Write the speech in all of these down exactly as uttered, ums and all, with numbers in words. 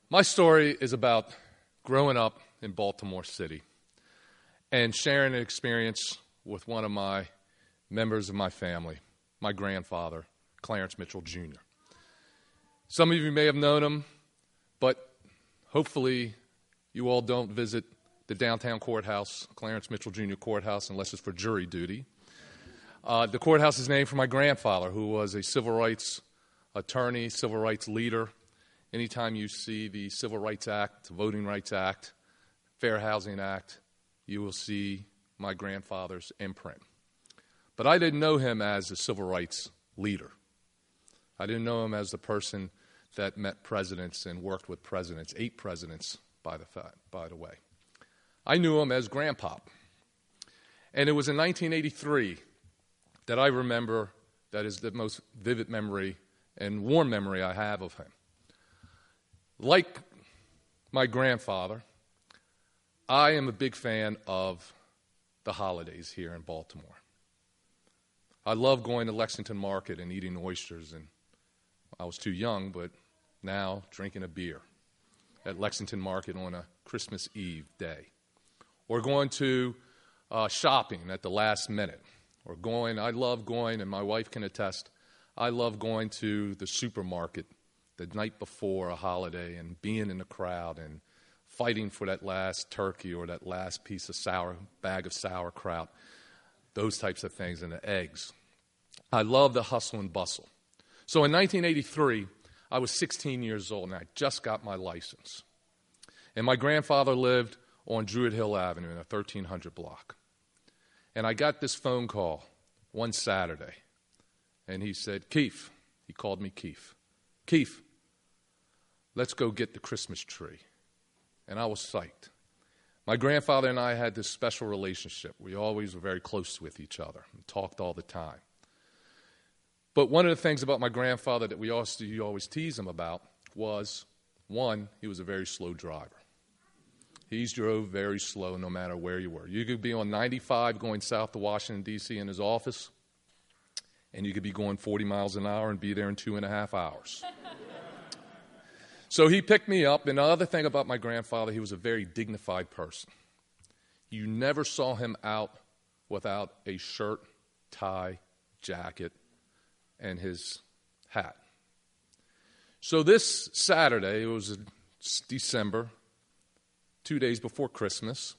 My story is about growing up in Baltimore City and sharing an experience with one of my members of my family, my grandfather, Clarence Mitchell, Junior Some of you may have known him, but hopefully you all don't visit the downtown courthouse, Clarence Mitchell Junior Courthouse, unless it's for jury duty. Uh, the courthouse is named for my grandfather, who was a civil rights attorney, civil rights leader. Anytime you see the Civil Rights Act, Voting Rights Act, Fair Housing Act, you will see my grandfather's imprint. But I didn't know him as a civil rights leader. I didn't know him as the person that met presidents and worked with presidents, eight presidents, by the, fa- by the way. I knew him as Grandpop. And it was in nineteen eighty-three that I remember, that is the most vivid memory and warm memory I have of him. Like my grandfather, I am a big fan of the holidays here in Baltimore. I love going to Lexington Market and eating oysters, and I was too young, but now drinking a beer at Lexington Market on a Christmas Eve day. Or going to uh, shopping at the last minute. Or going, I love going, and my wife can attest, I love going to the supermarket the night before a holiday and being in the crowd and fighting for that last turkey or that last piece of sour, bag of sauerkraut, those types of things, and the eggs. I love the hustle and bustle. So in nineteen eighty-three, I was sixteen years old, and I just got my license. And my grandfather lived on Druid Hill Avenue in a thirteen hundred block. And I got this phone call one Saturday, and he said, Keith, he called me Keith, Keith, let's go get the Christmas tree. And I was psyched. My grandfather and I had this special relationship. We always were very close with each other and talked all the time. But one of the things about my grandfather that we also, you always tease him about was, one, he was a very slow driver. He drove very slow no matter where you were. You could be on ninety-five going south to Washington, D C in his office, and you could be going forty miles an hour and be there in two and a half hours. So he picked me up, and the other thing about my grandfather, he was a very dignified person. You never saw him out without a shirt, tie, jacket, and his hat. So this Saturday, it was December, two days before Christmas,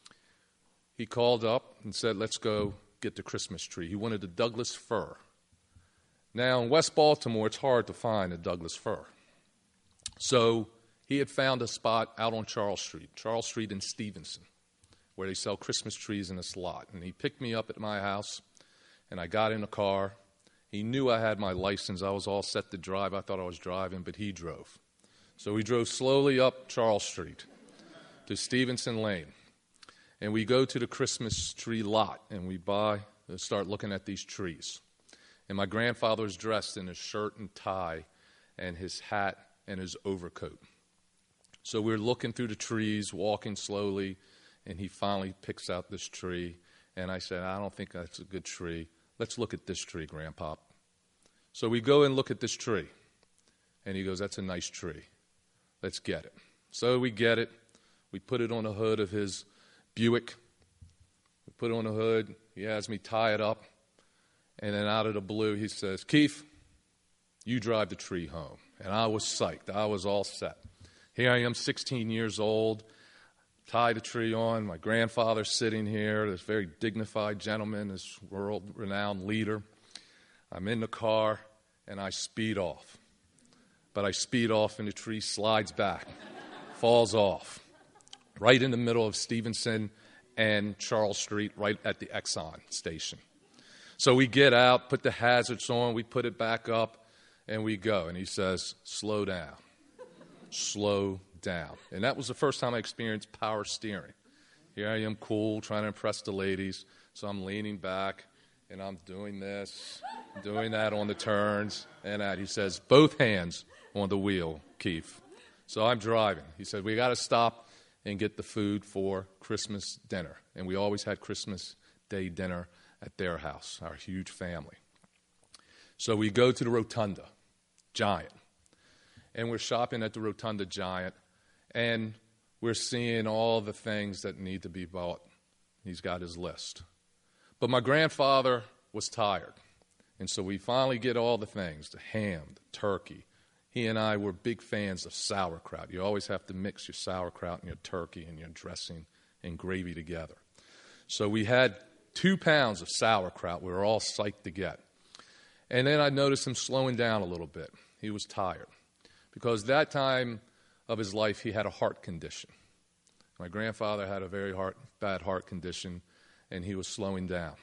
he called up and said, let's go get the Christmas tree. He wanted a Douglas fir. Now, in West Baltimore, it's hard to find a Douglas fir. So he had found a spot out on Charles Street, Charles Street in Stevenson, where they sell Christmas trees in this lot. And he picked me up at my house, and I got in the car. He knew I had my license. I was all set to drive. I thought I was driving, but he drove. So we drove slowly up Charles Street to Stevenson Lane. And we go to the Christmas tree lot, and we buy, start looking at these trees. And my grandfather was dressed in his shirt and tie and his hat and his overcoat. So we're looking through the trees, walking slowly, and he finally picks out this tree. And I said, I don't think that's a good tree. Let's look at this tree, Grandpop. So we go and look at this tree. And he goes, that's a nice tree. Let's get it. So we get it. We put it on the hood of his Buick. We put it on the hood. He has me tie it up. And then out of the blue, he says, Keith, you drive the tree home. And I was psyched. I was all set. Here I am, sixteen years old, tie the tree on. My grandfather's sitting here, this very dignified gentleman, this world-renowned leader. I'm in the car, and I speed off. But I speed off, and the tree slides back, falls off, right in the middle of Stevenson and Charles Street, right at the Exxon station. So we get out, put the hazards on, we put it back up, and we go. And he says, slow down, slow down. And that was the first time I experienced power steering. Here I am, cool, trying to impress the ladies. So I'm leaning back, and I'm doing this, doing that on the turns, and that. He says, both hands on the wheel, Keith. So I'm driving. He said, we got to stop and get the food for Christmas dinner. And we always had Christmas Day dinner at their house, our huge family. So we go to the rotunda, giant. and we're shopping at the Rotunda Giant, and we're seeing all the things that need to be bought. He's got his list. But my grandfather was tired, and so we finally get all the things, the ham, the turkey. He and I were big fans of sauerkraut. You always have to mix your sauerkraut and your turkey and your dressing and gravy together. So we had two pounds of sauerkraut we were all psyched to get. And then I noticed him slowing down a little bit. He was tired. Because that time of his life, he had a heart condition. My grandfather had a very heart, bad heart condition, and he was slowing down.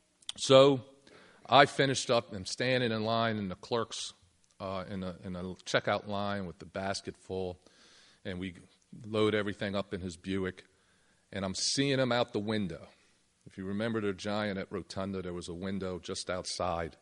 So I finished up and standing in line in the clerk's, uh, in, a, in a checkout line with the basket full, and we load everything up in his Buick, and I'm seeing him out the window. If you remember the Giant at Rotunda, there was a window just outside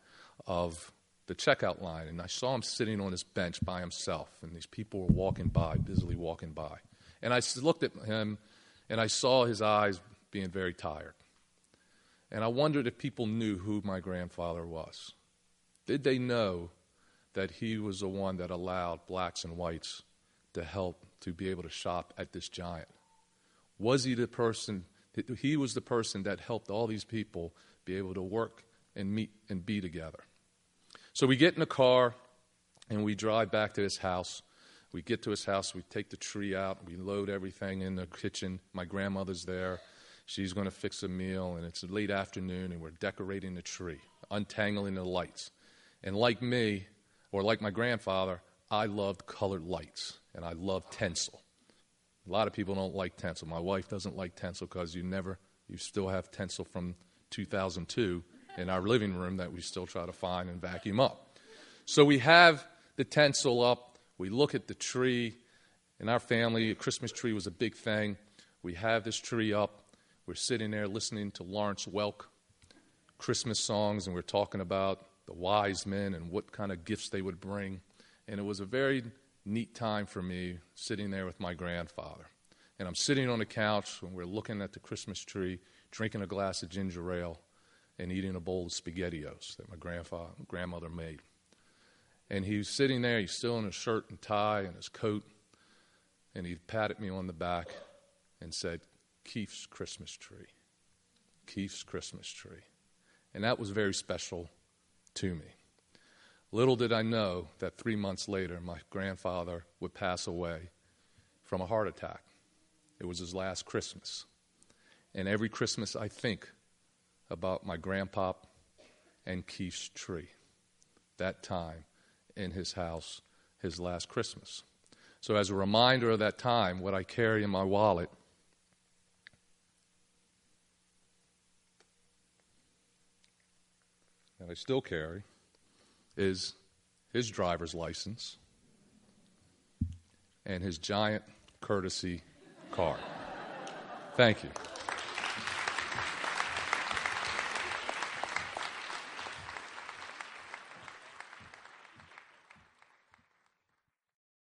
of the checkout line, and I saw him sitting on his bench by himself, and these people were walking by, busily walking by. And I looked at him, and I saw his eyes being very tired. And I wondered if people knew who my grandfather was. Did they know that he was the one that allowed blacks and whites to help to be able to shop at this Giant? Was he the person, he was the person that helped all these people be able to work and meet and be together. So we get in the car, and we drive back to his house. We get to his house, we take the tree out, we load everything in the kitchen. My grandmother's there. She's going to fix a meal, and it's late afternoon, and we're decorating the tree, untangling the lights. And like me, or like my grandfather, I loved colored lights, and I loved tinsel. A lot of people don't like tinsel. My wife doesn't like tinsel because you never, you still have tinsel from two thousand two in our living room that we still try to find and vacuum up. So we have the tinsel up. We look at the tree. In our family, a Christmas tree was a big thing. We have this tree up. We're sitting there listening to Lawrence Welk Christmas songs, and we're talking about the wise men and what kind of gifts they would bring. And it was a very neat time for me sitting there with my grandfather. And I'm sitting on the couch, and we're looking at the Christmas tree, drinking a glass of ginger ale, and eating a bowl of SpaghettiOs that my grandfather, grandmother made. And he was sitting there, he's still in his shirt and tie and his coat, and he patted me on the back and said, "Keith's Christmas tree, Keith's Christmas tree." And that was very special to me. Little did I know that three months later, my grandfather would pass away from a heart attack. It was his last Christmas. And every Christmas I think about my grandpop and Keith's tree, that time in his house, his last Christmas. So as a reminder of that time, what I carry in my wallet that I still carry is his driver's license and his Giant courtesy card. Thank you.